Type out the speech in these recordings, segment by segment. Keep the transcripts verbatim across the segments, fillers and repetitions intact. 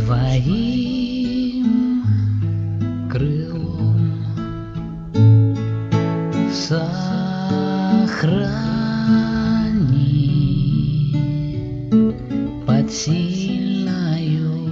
своим крылом сохрани под сильною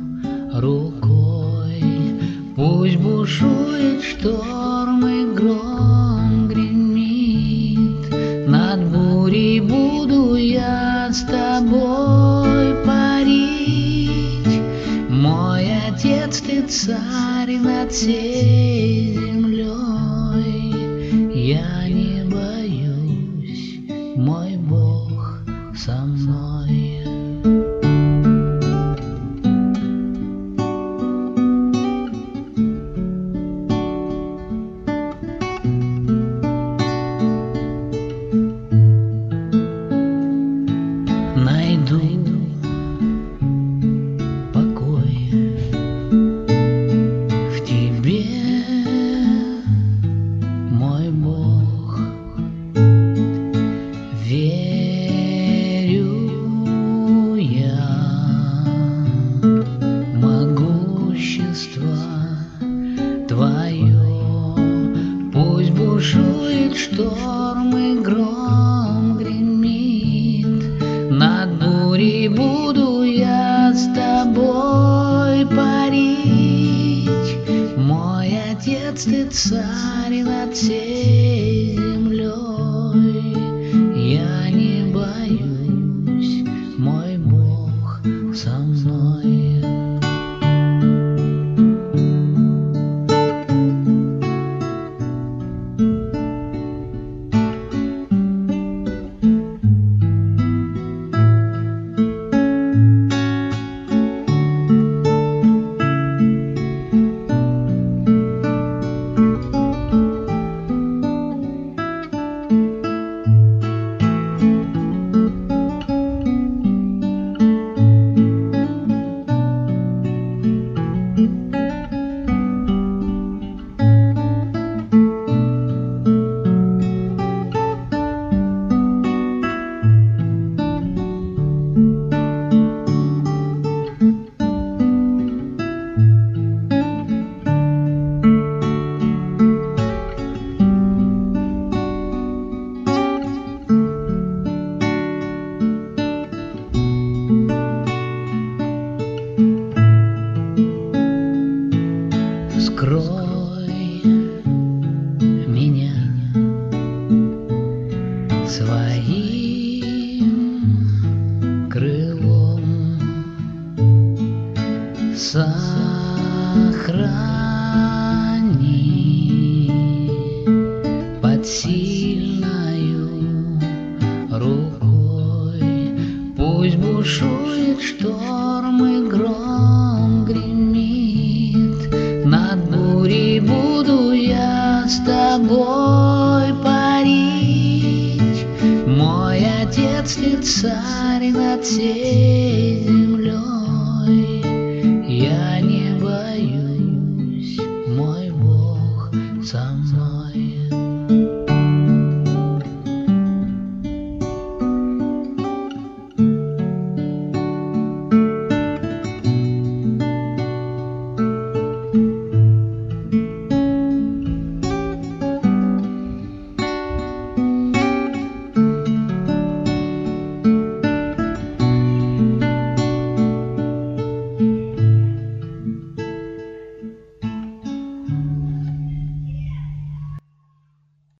рукой. Пусть бушует шторм и гром гремит, над бурей буду я с тобой парить. Мой Отец, ты царь над всей землей, я не боюсь, мой Бог со мной. Найду покой в тебе, мой Бог. Верю я в могущество Твое. Пусть бушует шторм и гром гремит, над бурей буду я с тобой парить. Мой Отец, ты царь над всей землей, я не боюсь, мой Бог со мной. Скрой меня своим крылом, сохрани под сильною рукой. Пусть бушует шторм и гром гремит, над бурей буду я с тобой парить. Мой Отец, ты царь над всей